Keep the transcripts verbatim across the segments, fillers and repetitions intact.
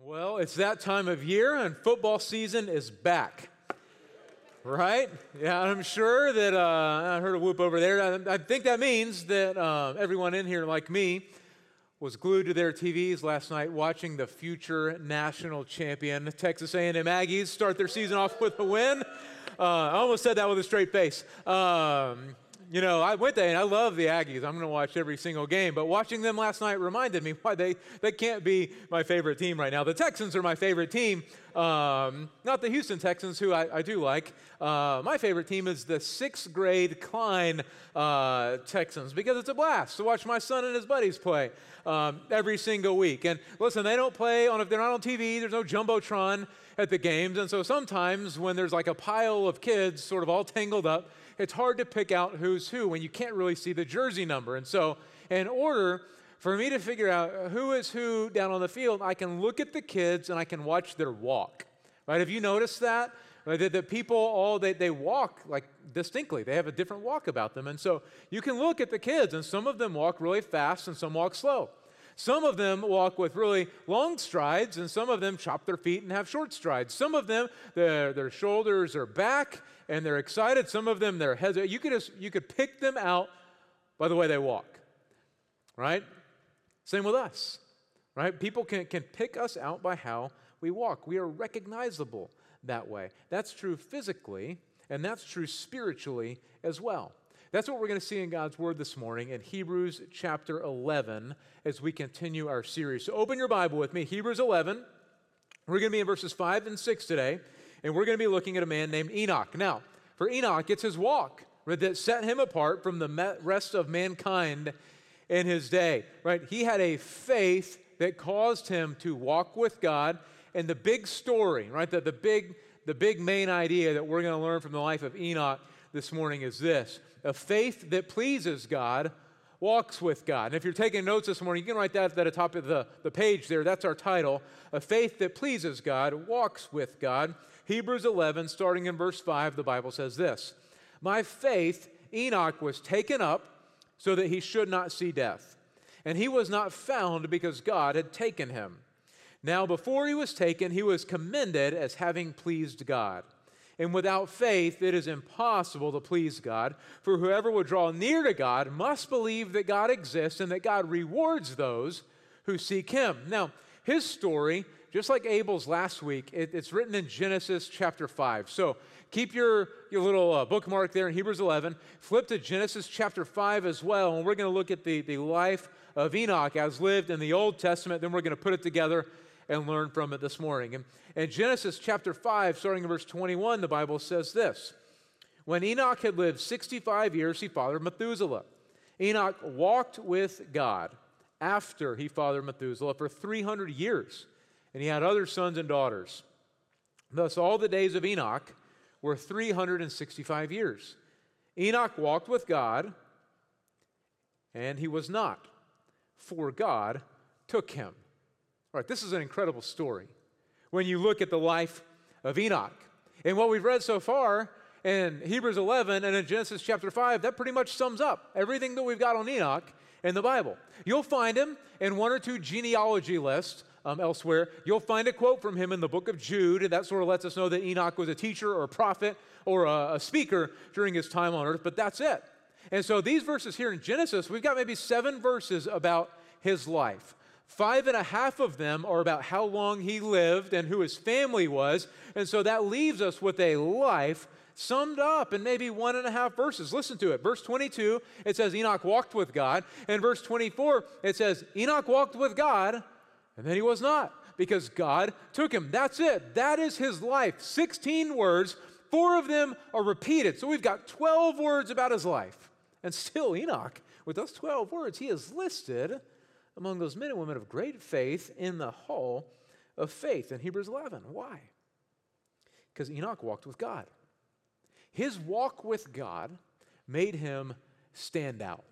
Well, it's that time of year and football season is back, right? Yeah, I'm sure that, uh, I heard a whoop over there. I, I think that means that uh, everyone in here, like me, was glued to their T Vs last night watching the future national champion Texas A and M Aggies start their season off with a win. Uh, I almost said that with a straight face. Um, You know, I went there and I love the Aggies. I'm going to watch every single game. But watching them last night reminded me why they, they can't be my favorite team right now. The Texans are my favorite team, um, not the Houston Texans, who I, I do like. Uh, my favorite team is the sixth grade Klein uh, Texans because it's a blast to watch my son and his buddies play um, every single week. And listen, they don't play on, if they're not on T V, there's no Jumbotron at the games. And so sometimes when there's like a pile of kids sort of all tangled up, it's hard to pick out who's who when you can't really see the jersey number. And so in order for me to figure out who is who down on the field, I can look at the kids and I can watch their walk, right? Have you noticed that? Right? That the people, all they, they walk like distinctly. They have a different walk about them. And so you can look at the kids and some of them walk really fast and some walk slow. Some of them walk with really long strides, and some of them chop their feet and have short strides. Some of them, their, their shoulders are back, and they're excited. Some of them, their heads, you could, just, you could pick them out by the way they walk, right? Same with us, right? People can, can pick us out by how we walk. We are recognizable that way. That's true physically, and that's true spiritually as well. That's what we're going to see in God's Word this morning in Hebrews chapter eleven as we continue our series. So open your Bible with me, Hebrews eleven. We're going to be in verses five and six today, and we're going to be looking at a man named Enoch. Now, for Enoch, it's his walk that set him apart from the rest of mankind in his day, right? He had a faith that caused him to walk with God, and the big story, right, the, the, big, the big main idea that we're going to learn from the life of Enoch this morning is this: a faith that pleases God walks with God. And if you're taking notes this morning, you can write that at the top of the, the page there. That's our title. A faith that pleases God walks with God. Hebrews eleven, starting in verse five, the Bible says this: "By faith Enoch was taken up so that he should not see death. And he was not found because God had taken him. Now before he was taken, he was commended as having pleased God. And without faith, it is impossible to please God. For whoever would draw near to God must believe that God exists and that God rewards those who seek him." Now, his story, just like Abel's last week, it, it's written in Genesis chapter five. So keep your, your little uh, bookmark there in Hebrews eleven. Flip to Genesis chapter five as well, and we're going to look at the, the life of Enoch as lived in the Old Testament. Then we're going to put it together and learn from it this morning. And in Genesis chapter five, starting in verse twenty-one, the Bible says this: "When Enoch had lived sixty-five years, he fathered Methuselah. Enoch walked with God after he fathered Methuselah for three hundred years, and he had other sons and daughters. Thus all the days of Enoch were three hundred sixty-five years. Enoch walked with God, and he was not, for God took him." All right, this is an incredible story when you look at the life of Enoch. And what we've read so far in Hebrews eleven and in Genesis chapter five, that pretty much sums up everything that we've got on Enoch in the Bible. You'll find him in one or two genealogy lists um, elsewhere. You'll find a quote from him in the book of Jude, and that sort of lets us know that Enoch was a teacher or a prophet or a, a speaker during his time on earth, but that's it. And so these verses here in Genesis, we've got maybe seven verses about his life. Five and a half of them are about how long he lived and who his family was. And so that leaves us with a life summed up in maybe one and a half verses. Listen to it. Verse twenty-two, it says Enoch walked with God. And verse twenty-four, it says Enoch walked with God, and then he was not, because God took him. That's it. That is his life. sixteen words. Four of them are repeated. So we've got twelve words about his life. And still Enoch, with those twelve words, he is listed among those men and women of great faith in the hall of faith in Hebrews eleven. Why? Because Enoch walked with God. His walk with God made him stand out.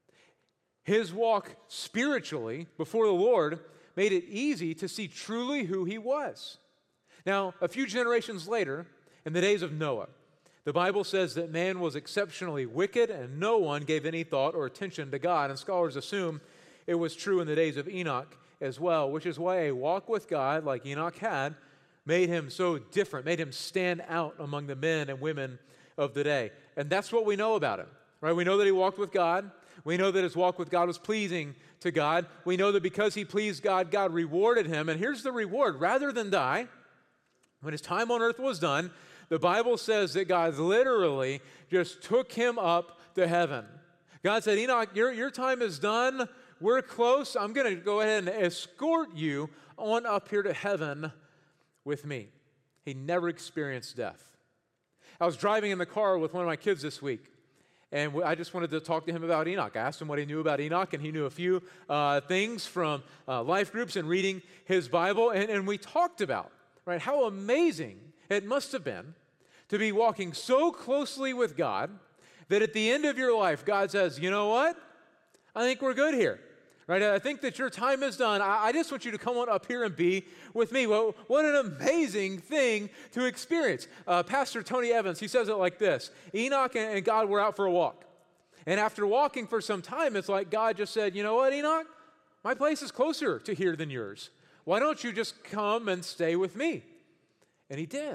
His walk spiritually before the Lord made it easy to see truly who he was. Now, a few generations later, in the days of Noah, the Bible says that man was exceptionally wicked and no one gave any thought or attention to God, and scholars assume it was true in the days of Enoch as well, which is why a walk with God, like Enoch had, made him so different, made him stand out among the men and women of the day. And that's what we know about him, right? We know that he walked with God. We know that his walk with God was pleasing to God. We know that because he pleased God, God rewarded him. And here's the reward. Rather than die, when his time on earth was done, the Bible says that God literally just took him up to heaven. God said, Enoch, your, your time is done. We're close. I'm going to go ahead and escort you on up here to heaven with me. He never experienced death. I was driving in the car with one of my kids this week, and I just wanted to talk to him about Enoch. I asked him what he knew about Enoch, and he knew a few uh, things from uh, life groups and reading his Bible, and, and we talked about, right, how amazing it must have been to be walking so closely with God that at the end of your life, God says, you know what? I think we're good here. Right? I think that your time is done. I, I just want you to come on up here and be with me. Well, what an amazing thing to experience. Uh, Pastor Tony Evans, he says it like this. Enoch and, and God were out for a walk. And after walking for some time, it's like God just said, you know what, Enoch? My place is closer to here than yours. Why don't you just come and stay with me? And he did.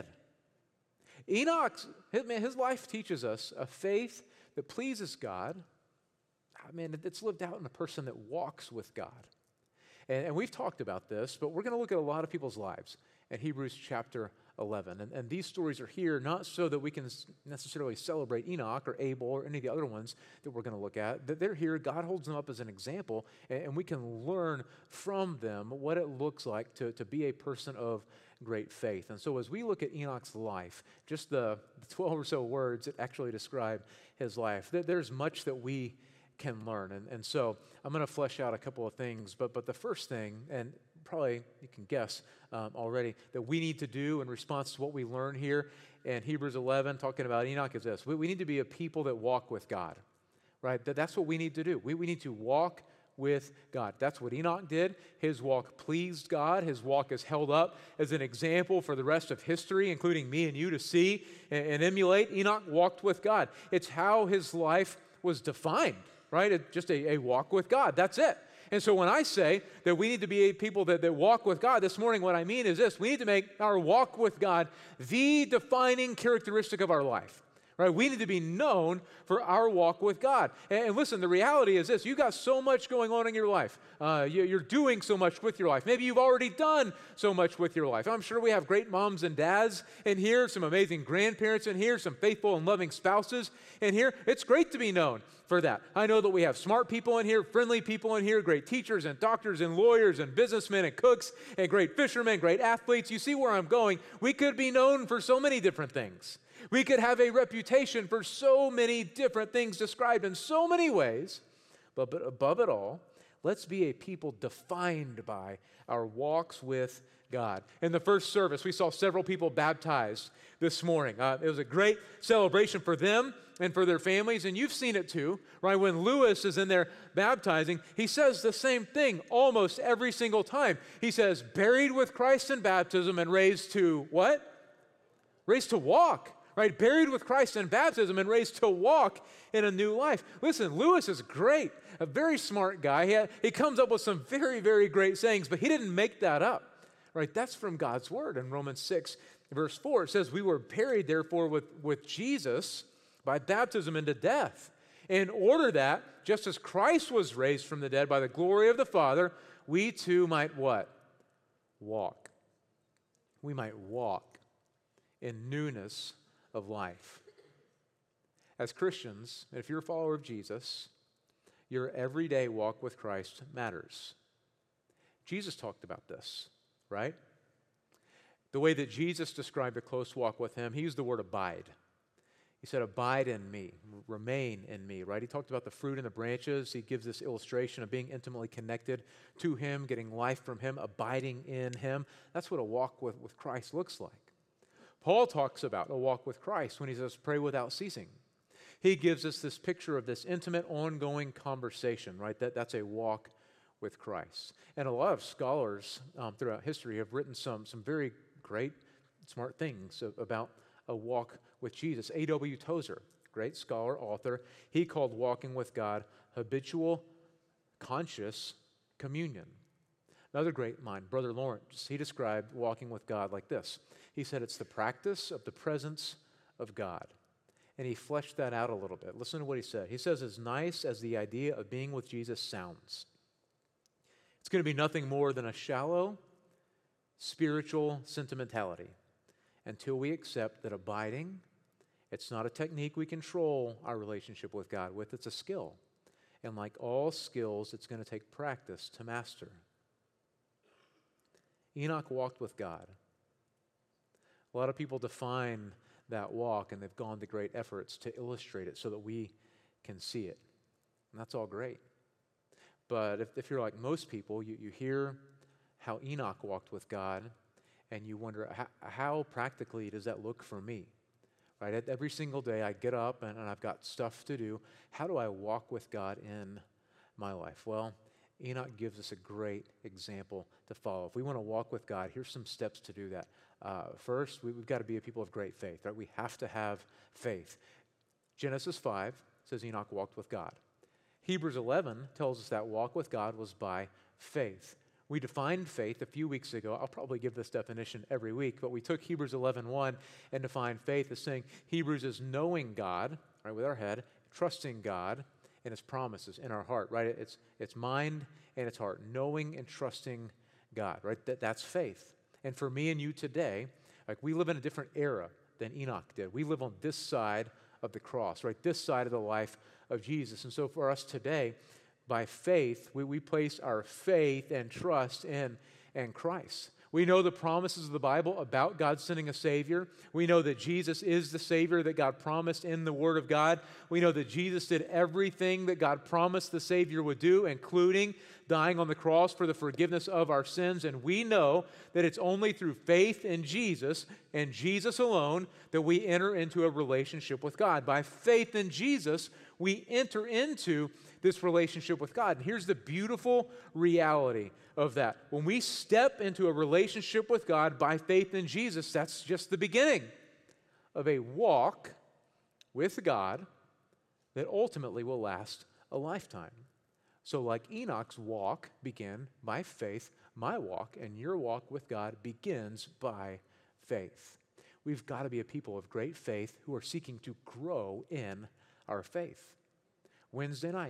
Enoch, his, man, his life teaches us a faith that pleases God. I mean, it's lived out in a person that walks with God. And, and we've talked about this, but we're going to look at a lot of people's lives in Hebrews chapter eleven. And, and these stories are here not so that we can necessarily celebrate Enoch or Abel or any of the other ones that we're going to look at. That they're here, God holds them up as an example, and, and we can learn from them what it looks like to, to be a person of great faith. And so as we look at Enoch's life, just the, the twelve or so words that actually describe his life, there, there's much that we can learn. And, and so I'm going to flesh out a couple of things, but, but the first thing, and probably you can guess um, already, that we need to do in response to what we learn here in Hebrews eleven, talking about Enoch, is this. We, we need to be a people that walk with God, right? That, that's what we need to do. We, we need to walk with God. That's what Enoch did. His walk pleased God. His walk is held up as an example for the rest of history, including me and you, to see and, and emulate. Enoch walked with God. It's how his life was defined, right? It's just a, a walk with God. That's it. And so when I say that we need to be a people that, that walk with God, this morning what I mean is this. We need to make our walk with God the defining characteristic of our life. Right? We need to be known for our walk with God. And, and listen, the reality is this. You've got so much going on in your life. Uh, you, you're doing so much with your life. Maybe you've already done so much with your life. I'm sure we have great moms and dads in here, some amazing grandparents in here, some faithful and loving spouses in here. It's great to be known for that. I know that we have smart people in here, friendly people in here, great teachers and doctors and lawyers and businessmen and cooks and great fishermen, great athletes. You see where I'm going. We could be known for so many different things. We could have a reputation for so many different things described in so many ways, but, but above it all, let's be a people defined by our walks with God. In the first service, we saw several people baptized this morning. Uh, it was a great celebration for them and for their families, and you've seen it too, right? When Lewis is in there baptizing, he says the same thing almost every single time. He says, buried with Christ in baptism and raised to what? Raised to walk. Right, buried with Christ in baptism and raised to walk in a new life. Listen, Lewis is great, a very smart guy. He, had, he comes up with some very, very great sayings, but he didn't make that up. Right, that's from God's word in Romans six, verse four. It says, we were buried, therefore, with, with Jesus by baptism into death, in order that, just as Christ was raised from the dead by the glory of the Father, we too might what? Walk. We might walk in newness of life. As Christians, if you're a follower of Jesus, your everyday walk with Christ matters. Jesus talked about this, right? The way that Jesus described a close walk with him, he used the word abide. He said, abide in me, remain in me, right? He talked about the fruit and the branches. He gives this illustration of being intimately connected to him, getting life from him, abiding in him. That's what a walk with, with Christ looks like. Paul talks about a walk with Christ when he says, pray without ceasing. He gives us this picture of this intimate, ongoing conversation, right? That, that's a walk with Christ. And a lot of scholars um, throughout history have written some, some very great, smart things about a walk with Jesus. A W Tozer, great scholar, author, he called walking with God habitual, conscious communion. Another great mind, Brother Lawrence, he described walking with God like this. He said it's the practice of the presence of God. And he fleshed that out a little bit. Listen to what he said. He says, as nice as the idea of being with Jesus sounds, it's going to be nothing more than a shallow, spiritual sentimentality until we accept that abiding, it's not a technique we control our relationship with God with, it's a skill. And like all skills, it's going to take practice to master. Enoch walked with God. A lot of people define that walk, and they've gone to great efforts to illustrate it so that we can see it. And that's all great. But if, if you're like most people, you, you hear how Enoch walked with God, and you wonder, how, how practically does that look for me? Right? Every single day I get up and, and I've got stuff to do. How do I walk with God in my life? Well, Enoch gives us a great example to follow. If we want to walk with God, here's some steps to do that. Uh, first, we, we've got to be a people of great faith. Right? We have to have faith. Genesis five says Enoch walked with God. Hebrews eleven tells us that walk with God was by faith. We defined faith a few weeks ago. I'll probably give this definition every week, but we took Hebrews eleven one and defined faith as saying Hebrews is knowing God, right, with our head, trusting God and His promises in our heart, right? It's it's mind and it's heart, knowing and trusting God, right? That, that's faith. And for me and you today, like we live in a different era than Enoch did. We live on this side of the cross, right? This side of the life of Jesus. And so for us today, by faith, we, we place our faith and trust in, in Christ. We know the promises of the Bible about God sending a Savior. We know that Jesus is the Savior that God promised in the Word of God. We know that Jesus did everything that God promised the Savior would do, including dying on the cross for the forgiveness of our sins. And we know that it's only through faith in Jesus and Jesus alone that we enter into a relationship with God. By faith in Jesus, we enter into this relationship with God. And here's the beautiful reality of that. When we step into a relationship with God by faith in Jesus, that's just the beginning of a walk with God that ultimately will last a lifetime. So like Enoch's walk began by faith, my walk and your walk with God begins by faith. We've got to be a people of great faith who are seeking to grow in our faith. Wednesday night,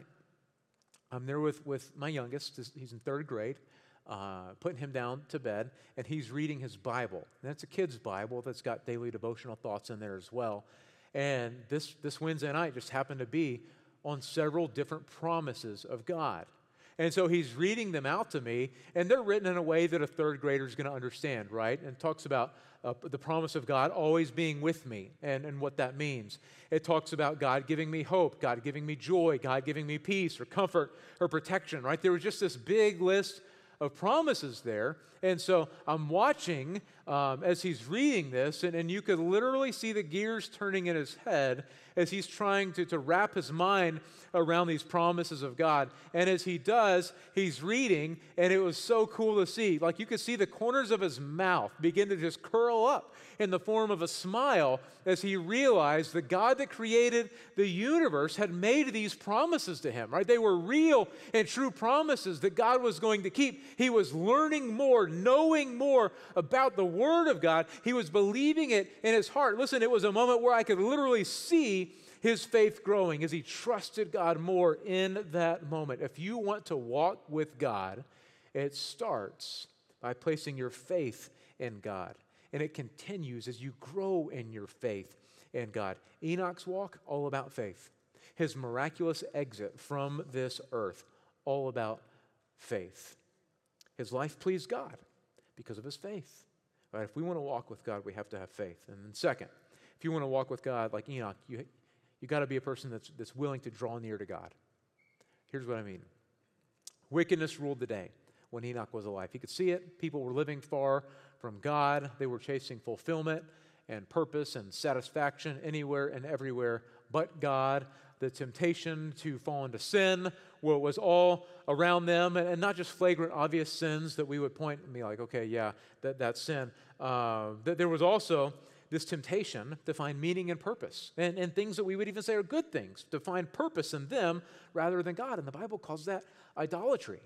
I'm there with, with my youngest. He's in third grade, uh, putting him down to bed, and he's reading his Bible. And that's a kid's Bible that's got daily devotional thoughts in there as well. And this, this Wednesday night just happened to be on several different promises of God. And so he's reading them out to me, and they're written in a way that a third grader is going to understand, right? And talks about uh, the promise of God always being with me and, and what that means. It talks about God giving me hope, God giving me joy, God giving me peace or comfort or protection, right? There was just this big list of promises there. And so I'm watching um, as he's reading this, and, and you could literally see the gears turning in his head as he's trying to, to wrap his mind around these promises of God. And as he does, he's reading, and it was so cool to see. Like you could see the corners of his mouth begin to just curl up in the form of a smile as he realized the God that created the universe had made these promises to him, right? They were real and true promises that God was going to keep. He was learning more, knowing more about the Word of God. He was believing it in his heart. Listen, it was a moment where I could literally see his faith growing as he trusted God more in that moment. If you want to walk with God, it starts by placing your faith in God. And it continues as you grow in your faith in God. Enoch's walk, all about faith. His miraculous exit from this earth, all about faith. His life pleased God because of his faith. Right? If we want to walk with God, we have to have faith. And then second, if you want to walk with God like Enoch, you you got to be a person that's, that's willing to draw near to God. Here's what I mean. Wickedness ruled the day when Enoch was alive. He could see it. People were living far from God. They were chasing fulfillment and purpose and satisfaction anywhere and everywhere but God. The temptation to fall into sin well, was all around them, and, and not just flagrant, obvious sins that we would point and be like, okay, yeah, that, that's sin. Uh, th- there was also this temptation to find meaning and purpose, and, and things that we would even say are good things, to find purpose in them rather than God. And the Bible calls that idolatry.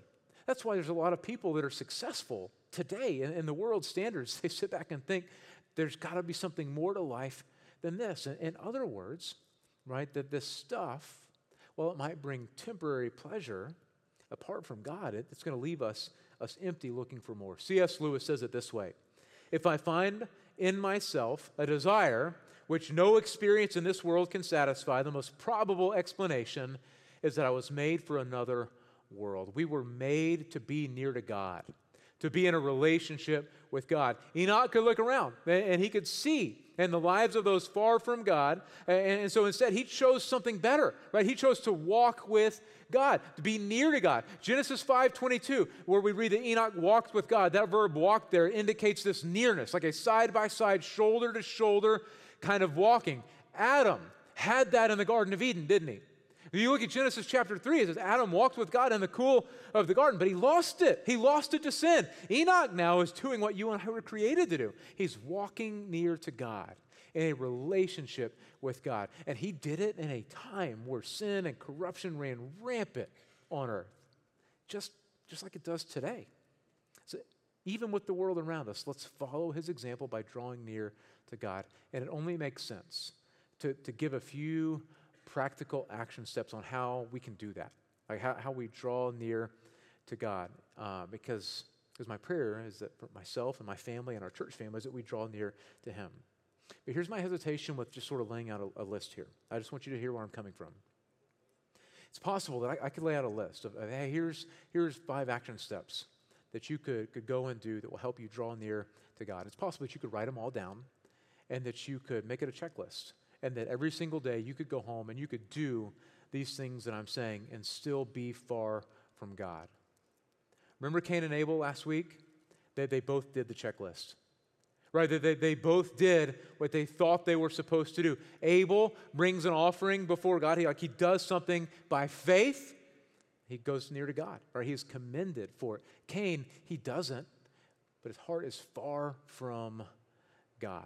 That's why there's a lot of people that are successful today in, in the world standards. They sit back and think there's got to be something more to life than this. In, in other words, right, that this stuff, well, it might bring temporary pleasure, apart from God, it, it's going to leave us, us empty looking for more. C S Lewis says it this way: if I find in myself a desire which no experience in this world can satisfy, the most probable explanation is that I was made for another world. We were made to be near to God, to be in a relationship with God. Enoch could look around and he could see in the lives of those far from God, and so instead he chose something better, right? He chose to walk with God, to be near to God. Genesis five twenty-two, where we read that Enoch walked with God, that verb walk there indicates this nearness, like a side-by-side, shoulder-to-shoulder kind of walking. Adam had that in the Garden of Eden, didn't he? If you look at Genesis chapter three, it says Adam walked with God in the cool of the garden, but he lost it. He lost it to sin. Enoch now is doing what you and I were created to do. He's walking near to God in a relationship with God. And he did it in a time where sin and corruption ran rampant on earth, just, just like it does today. So even with the world around us, let's follow his example by drawing near to God. And it only makes sense to, to give a few practical action steps on how we can do that, like how, how we draw near to God. Uh, because, because my prayer is that for myself and my family and our church family is that we draw near to him. But here's my hesitation with just sort of laying out a, a list here. I just want you to hear where I'm coming from. It's possible that I, I could lay out a list of, of, hey, here's, here's five action steps that you could, could go and do that will help you draw near to God. It's possible that you could write them all down and that you could make it a checklist, and that every single day you could go home and you could do these things that I'm saying and still be far from God. Remember Cain and Abel last week? They, they both did the checklist. Right, they, they, they both did what they thought they were supposed to do. Abel brings an offering before God. He, like, he does something by faith. He goes near to God, right? He is commended for it. Cain, he doesn't, but his heart is far from God.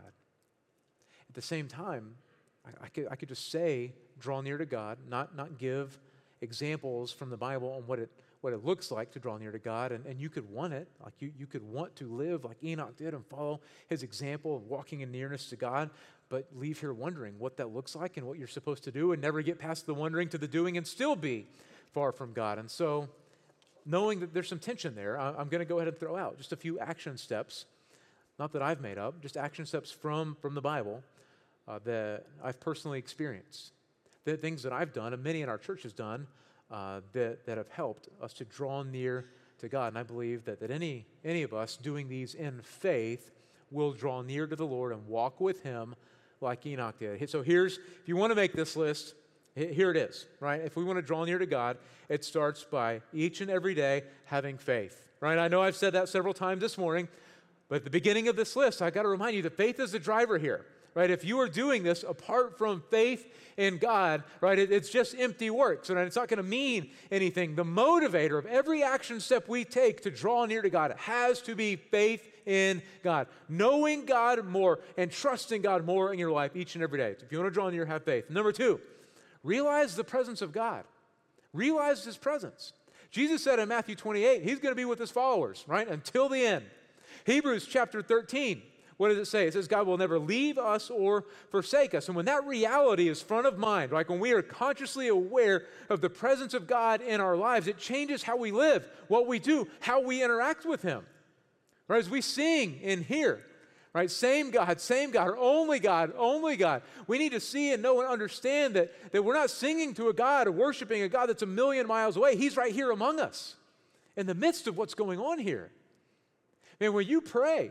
At the same time, I, I, could, I could just say, draw near to God, not, not give examples from the Bible on what it what it looks like to draw near to God, and, and you could want it, like you, you could want to live like Enoch did and follow his example of walking in nearness to God, but leave here wondering what that looks like and what you're supposed to do, and never get past the wondering to the doing and still be far from God. And so, knowing that there's some tension there, I, I'm going to go ahead and throw out just a few action steps, not that I've made up, just action steps from, from the Bible uh, that I've personally experienced, the things that I've done, and many in our church has done, Uh, that, that have helped us to draw near to God. And I believe that, that any, any of us doing these in faith will draw near to the Lord and walk with him like Enoch did. So here's, if you want to make this list, here it is, right? If we want to draw near to God, it starts by each and every day having faith, right? I know I've said that several times this morning, but at the beginning of this list, I've got to remind you that faith is the driver here. Right, if you are doing this apart from faith in God, right, it, it's just empty work. So it's not going to mean anything. The motivator of every action step we take to draw near to God has to be faith in God. Knowing God more and trusting God more in your life each and every day. So if you want to draw near, have faith. Number two, realize the presence of God. Realize his presence. Jesus said in Matthew twenty-eight, he's going to be with his followers, right, until the end. Hebrews chapter thirteen. What does it say? It says God will never leave us or forsake us. And when that reality is front of mind, like when we are consciously aware of the presence of God in our lives, it changes how we live, what we do, how we interact with him. Right? As we sing in here, right? Same God, same God, or only God, only God. We need to see and know and understand that, that we're not singing to a God or worshiping a God that's a million miles away. He's right here among us in the midst of what's going on here. And when you pray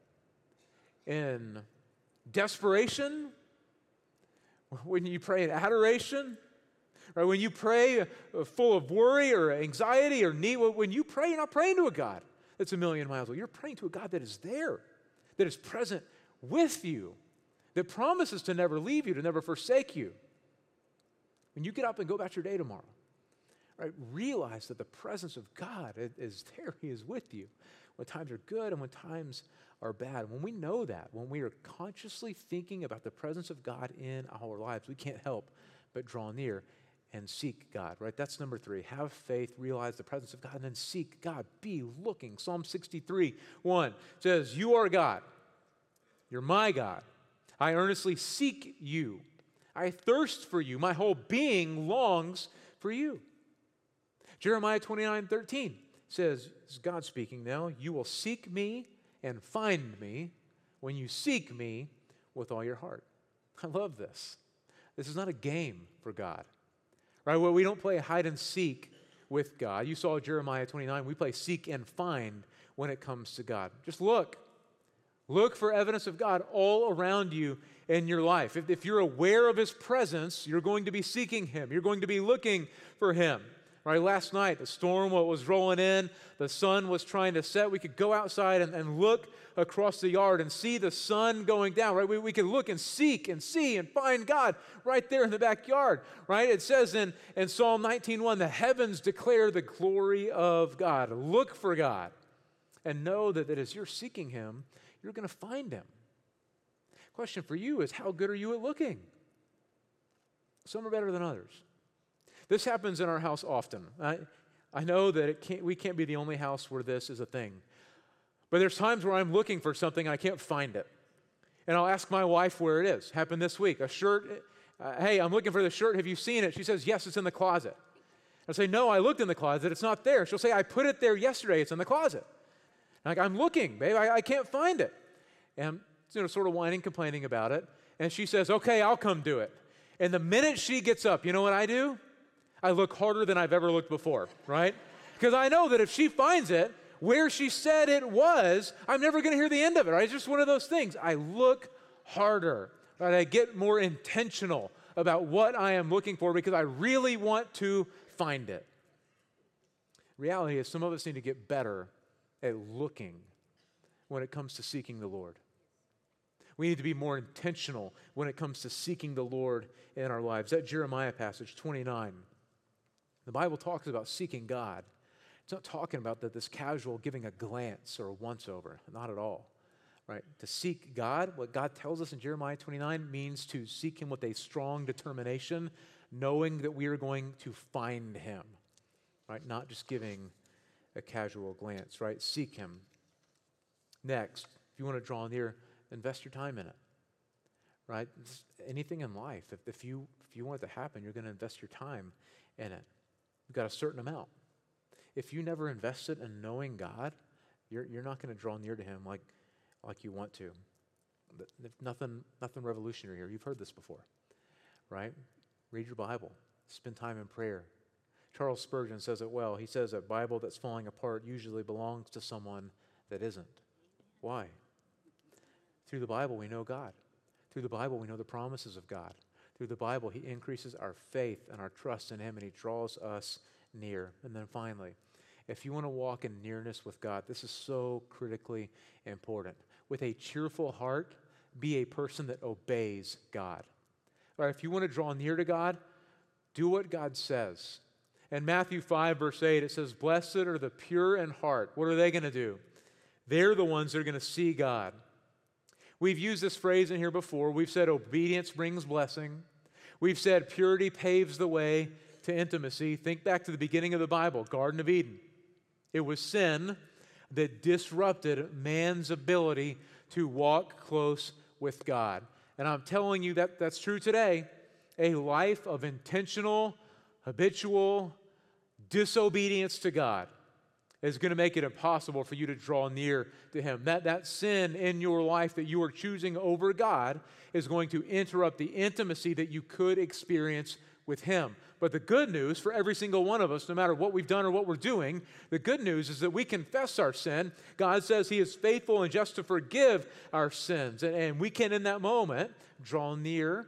in desperation, when you pray in adoration, right? When you pray full of worry or anxiety or need, when you pray, you're not praying to a God that's a million miles away. You're praying to a God that is there, that is present with you, that promises to never leave you, to never forsake you. When you get up and go about your day tomorrow, right, realize that the presence of God is there. He is with you when times are good and when times are bad. When we know that, when we are consciously thinking about the presence of God in our lives, we can't help but draw near. and seek God, right? That's number three. Have faith, realize the presence of God, and then seek God. Be looking. Psalm sixty-three, one says, you are God. You're my God. I earnestly seek you. I thirst for you. My whole being longs for you. Jeremiah twenty-nine, thirteen says, this is God speaking now, you will seek me and find me when you seek me with all your heart. I love this. This is not a game for God, right? Well, we don't play hide and seek with God. You saw Jeremiah twenty-nine. We play seek and find when it comes to God. Just look. Look for evidence of God all around you in your life. If, if you're aware of His presence, you're going to be seeking Him. You're going to be looking for Him. Right? Last night, the storm was rolling in. The sun was trying to set. We could go outside and, and look across the yard and see the sun going down. Right? We, we could look and seek and see and find God right there in the backyard. Right? It says in, in Psalm nineteen one, the heavens declare the glory of God. Look for God and know that, that as you're seeking Him, you're going to find Him. Question for you is, how good are you at looking? Some are better than others. This happens in our house often. I, I know that it can't, we can't be the only house where this is a thing. But there's times where I'm looking for something and I can't find it. And I'll ask my wife where it is. Happened this week. A shirt, uh, hey, I'm looking for the shirt. Have you seen it? She says, yes, it's in the closet. I say, no, I looked in the closet. It's not there. She'll say, I put it there yesterday. It's in the closet. I'm like, I'm looking, babe. I, I can't find it. And you know, sort of whining, complaining about it. And she says, okay, I'll come do it. And the minute she gets up, you know what I do? I look harder than I've ever looked before, right? Because I know that if she finds it where she said it was, I'm never going to hear the end of it, right? It's just one of those things. I look harder, right? I get more intentional about what I am looking for because I really want to find it. Reality is some of us need to get better at looking when it comes to seeking the Lord. We need to be more intentional when it comes to seeking the Lord in our lives. That Jeremiah passage, twenty-nine, the Bible talks about seeking God. It's not talking about that this casual giving a glance or a once-over. Not at all. Right? To seek God, what God tells us in Jeremiah twenty-nine means to seek Him with a strong determination, knowing that we are going to find Him. Right? Not just giving a casual glance, right? Seek Him. Next, if you want to draw near, invest your time in it, right? It's anything in life, if, if you if you want it to happen, you're going to invest your time in it. You've got a certain amount. If you never invest it in knowing God, you're you're not going to draw near to Him like like you want to. Nothing nothing revolutionary here. You've heard this before, right? Read your Bible. Spend time in prayer. Charles Spurgeon says it well. He says a Bible that's falling apart usually belongs to someone that isn't. Why? Through the Bible, we know God. Through the Bible, we know the promises of God. Through the Bible, He increases our faith and our trust in Him, and He draws us near. And then finally, if you want to walk in nearness with God, this is so critically important. With a cheerful heart, be a person that obeys God. All right, if you want to draw near to God, do what God says. In Matthew five, verse eight, it says, blessed are the pure in heart. What are they going to do? They're the ones that are going to see God. We've used this phrase in here before. We've said obedience brings blessing. We've said purity paves the way to intimacy. Think back to the beginning of the Bible, Garden of Eden. It was sin that disrupted man's ability to walk close with God. And I'm telling you that that's true today. A life of intentional, habitual disobedience to God is going to make it impossible for you to draw near to Him. That, that sin in your life that you are choosing over God is going to interrupt the intimacy that you could experience with Him. But the good news for every single one of us, no matter what we've done or what we're doing, the good news is that we confess our sin. God says He is faithful and just to forgive our sins. And, and we can, in that moment, draw near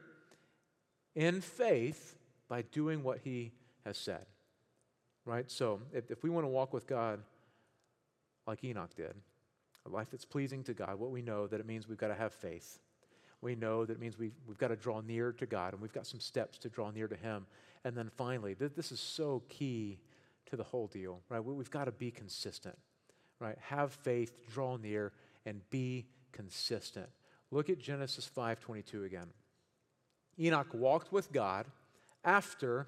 in faith by doing what He has said. Right? So if, if we want to walk with God like Enoch did, a life that's pleasing to God, what we know that it means we've got to have faith. We know that it means we've, we've got to draw near to God, and we've got some steps to draw near to Him. And then finally, th- this is so key to the whole deal, right? We, we've got to be consistent, right? Have faith, draw near, and be consistent. Look at Genesis five twenty-two again. Enoch walked with God after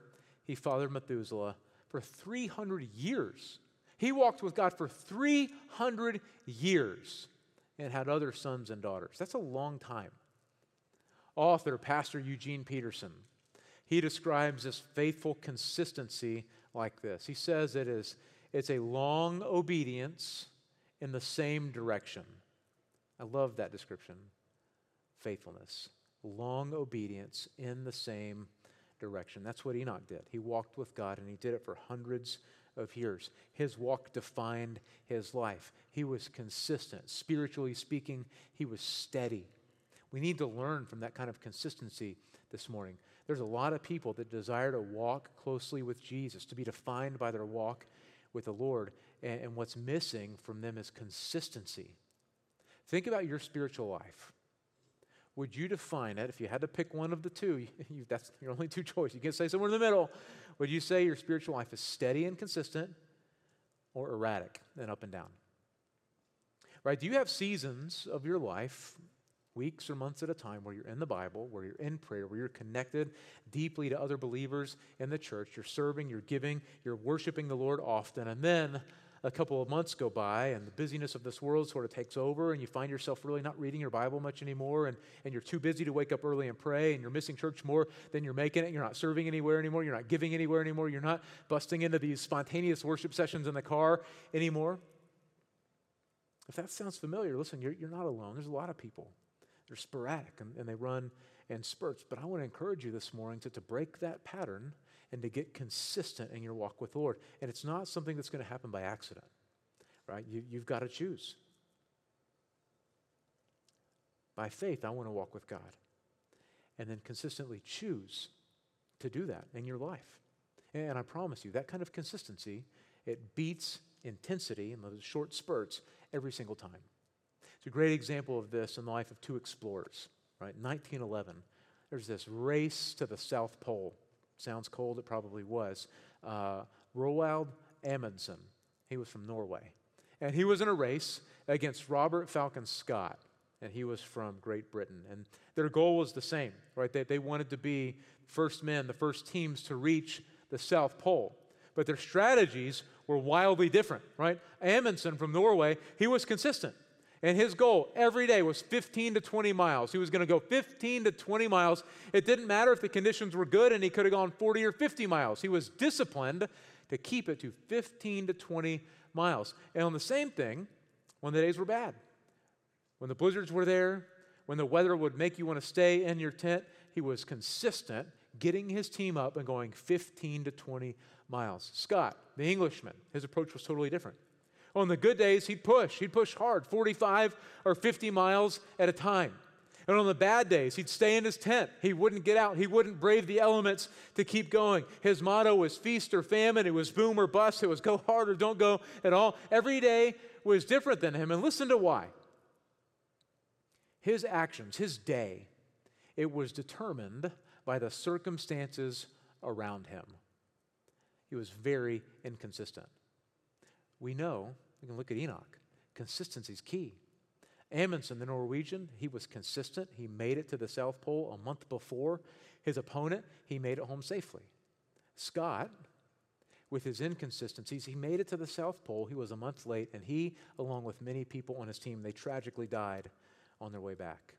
he fathered Methuselah for three hundred years. He walked with God for three hundred years and had other sons and daughters. That's a long time. Author, Pastor Eugene Peterson, he describes this faithful consistency like this. He says it is, it's a long obedience in the same direction. I love that description. Faithfulness. Long obedience in the same direction. That's what Enoch did. He walked with God, and he did it for hundreds of years. His walk defined his life. He was consistent. Spiritually speaking, he was steady. We need to learn from that kind of consistency this morning. There's a lot of people that desire to walk closely with Jesus, to be defined by their walk with the Lord, and, and what's missing from them is consistency. Think about your spiritual life. Would you define it, if you had to pick one of the two, you, you, that's your only two choices. You can say somewhere in the middle. Would you say your spiritual life is steady and consistent or erratic and up and down? Right? Do you have seasons of your life, weeks or months at a time, where you're in the Bible, where you're in prayer, where you're connected deeply to other believers in the church, you're serving, you're giving, you're worshiping the Lord often, and then a couple of months go by and the busyness of this world sort of takes over and you find yourself really not reading your Bible much anymore, and, and you're too busy to wake up early and pray, and you're missing church more than you're making it, you're not serving anywhere anymore, you're not giving anywhere anymore, you're not busting into these spontaneous worship sessions in the car anymore. If that sounds familiar, listen, you're, you're not alone. There's a lot of people. They're sporadic and, and they run in spurts. But I want to encourage you this morning to, to break that pattern and to get consistent in your walk with the Lord. And it's not something that's going to happen by accident, right? You, you've got to choose. By faith, I want to walk with God. And then consistently choose to do that in your life. And I promise you, that kind of consistency, it beats intensity in those short spurts every single time. It's a great example of this in the life of two explorers, right? nineteen eleven, there's this race to the South Pole. Sounds cold, it probably was. Uh, Roald Amundsen, he was from Norway. And he was in a race against Robert Falcon Scott, and he was from Great Britain. And their goal was the same, right? They, they wanted to be first men, the first teams to reach the South Pole. But their strategies were wildly different, right? Amundsen from Norway, he was consistent. And his goal every day was fifteen to twenty miles. He was going to go fifteen to twenty miles. It didn't matter if the conditions were good and he could have gone forty or fifty miles. He was disciplined to keep it to fifteen to twenty miles. And on the same thing, when the days were bad, when the blizzards were there, when the weather would make you want to stay in your tent, he was consistent, getting his team up and going fifteen to twenty miles. Scott, the Englishman, his approach was totally different. On the good days, he'd push. He'd push hard, forty-five or fifty miles at a time. And on the bad days, he'd stay in his tent. He wouldn't get out. He wouldn't brave the elements to keep going. His motto was feast or famine. It was boom or bust. It was go hard or don't go at all. Every day was different than him. And listen to why. His actions, his day, it was determined by the circumstances around him. He was very inconsistent. We know, we can look at Enoch, consistency is key. Amundsen, the Norwegian, he was consistent. He made it to the South Pole a month before his opponent. He made it home safely. Scott, with his inconsistencies, he made it to the South Pole. He was a month late, and he, along with many people on his team, they tragically died on their way back.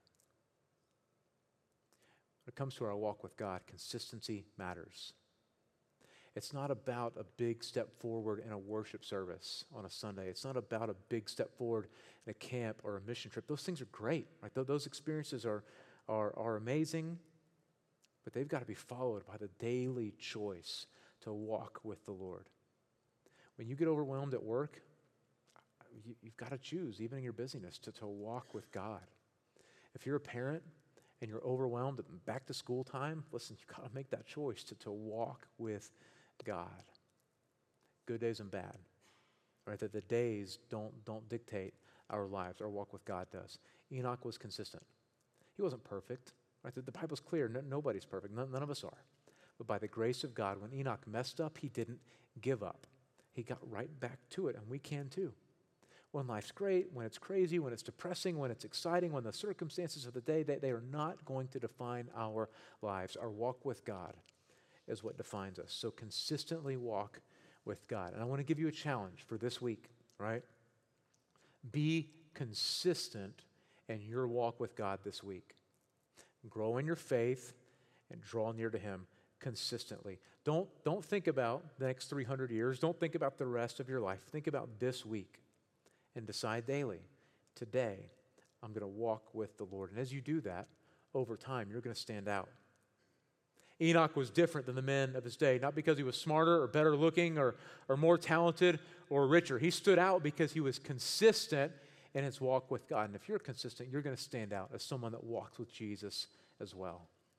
When it comes to our walk with God, consistency matters. It's not about a big step forward in a worship service on a Sunday. It's not about a big step forward in a camp or a mission trip. Those things are great, right? Those experiences are, are, are amazing, but they've got to be followed by the daily choice to walk with the Lord. When you get overwhelmed at work, you, you've got to choose, even in your busyness, to, to walk with God. If you're a parent and you're overwhelmed at back to school time, listen, you've got to make that choice to, to walk with God. Good days and bad. Right? That the days don't, don't dictate our lives. Our walk with God does. Enoch was consistent. He wasn't perfect. Right? The, the Bible's clear. No, nobody's perfect. None, none of us are. But by the grace of God, when Enoch messed up, he didn't give up. He got right back to it, and we can too. When life's great, when it's crazy, when it's depressing, when it's exciting, when the circumstances of the day, they, they are not going to define our lives. Our walk with God is what defines us. So consistently walk with God. And I want to give you a challenge for this week, right? Be consistent in your walk with God this week. Grow in your faith and draw near to Him consistently. Don't, don't think about the next three hundred years. Don't think about the rest of your life. Think about this week and decide daily, today, I'm going to walk with the Lord. And as you do that, over time, you're going to stand out. Enoch was different than the men of his day, not because he was smarter or better looking or, or more talented or richer. He stood out because he was consistent in his walk with God. And if you're consistent, you're going to stand out as someone that walks with Jesus as well.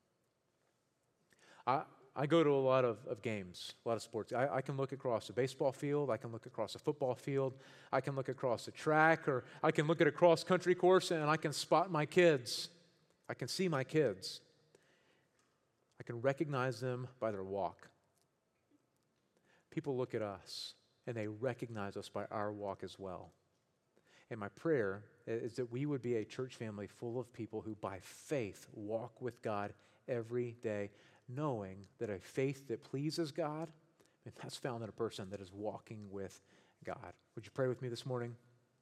I, I go to a lot of, of games, a lot of sports. I, I can look across a baseball field. I can look across a football field. I can look across a track, or I can look at a cross-country course, and I can spot my kids. I can see my kids. I can recognize them by their walk. People look at us, and they recognize us by our walk as well. And my prayer is that we would be a church family full of people who by faith walk with God every day, knowing that a faith that pleases God, and that's found in a person that is walking with God. Would you pray with me this morning?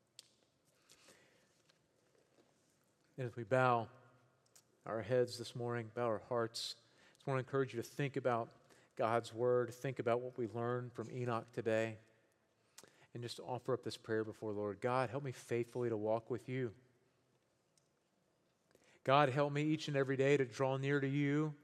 And as we bow our heads this morning, bow our hearts, I just want to encourage you to think about God's word, think about what we learned from Enoch today, and just offer up this prayer before Lord. God, help me faithfully to walk with you. God, help me each and every day to draw near to you.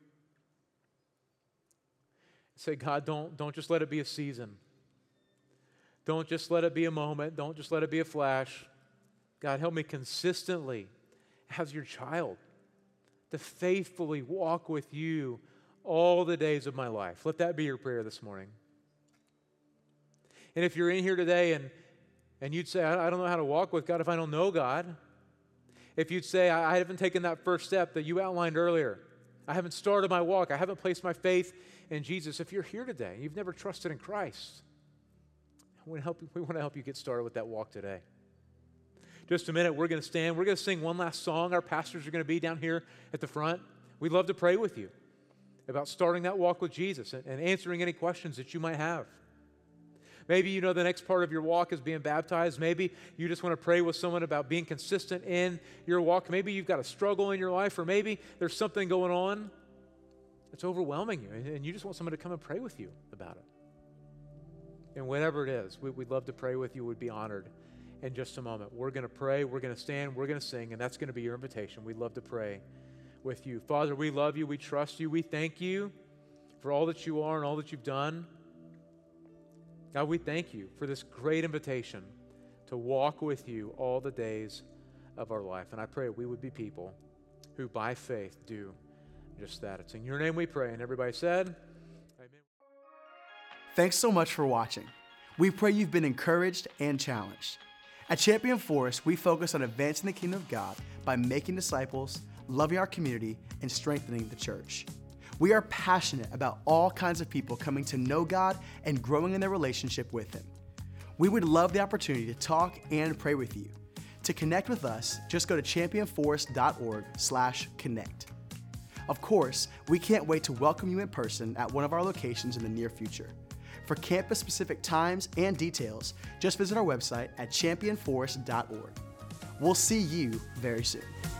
Say, God, don't, don't just let it be a season. Don't just let it be a moment. Don't just let it be a flash. God, help me consistently, as your child, to faithfully walk with you all the days of my life. Let that be your prayer this morning. And if you're in here today and, and you'd say, I, I don't know how to walk with God if I don't know God. If you'd say, I, I haven't taken that first step that you outlined earlier. I haven't started my walk. I haven't placed my faith in Jesus. If you're here today, you've never trusted in Christ, we want to help you, we want to help you get started with that walk today. Just a minute, we're going to stand. We're going to sing one last song. Our pastors are going to be down here at the front. We'd love to pray with you about starting that walk with Jesus and, and answering any questions that you might have. Maybe you know the next part of your walk is being baptized. Maybe you just want to pray with someone about being consistent in your walk. Maybe you've got a struggle in your life, or maybe there's something going on that's overwhelming you, and, and you just want someone to come and pray with you about it. And whatever it is, we, we'd love to pray with you. We'd be honored. In just a moment, we're going to pray, we're going to stand, we're going to sing, and that's going to be your invitation. We'd love to pray with you. Father, we love you, we trust you, we thank you for all that you are and all that you've done. God, we thank you for this great invitation to walk with you all the days of our life. And I pray we would be people who by faith do just that. It's in your name we pray. And everybody said, Amen. Thanks so much for watching. We pray you've been encouraged and challenged. At Champion Forest, we focus on advancing the kingdom of God by making disciples, loving our community, and strengthening the church. We are passionate about all kinds of people coming to know God and growing in their relationship with Him. We would love the opportunity to talk and pray with you. To connect with us, just go to champion forest dot org slash connect. Of course, we can't wait to welcome you in person at one of our locations in the near future. For campus-specific times and details, just visit our website at champion forest dot org. We'll see you very soon.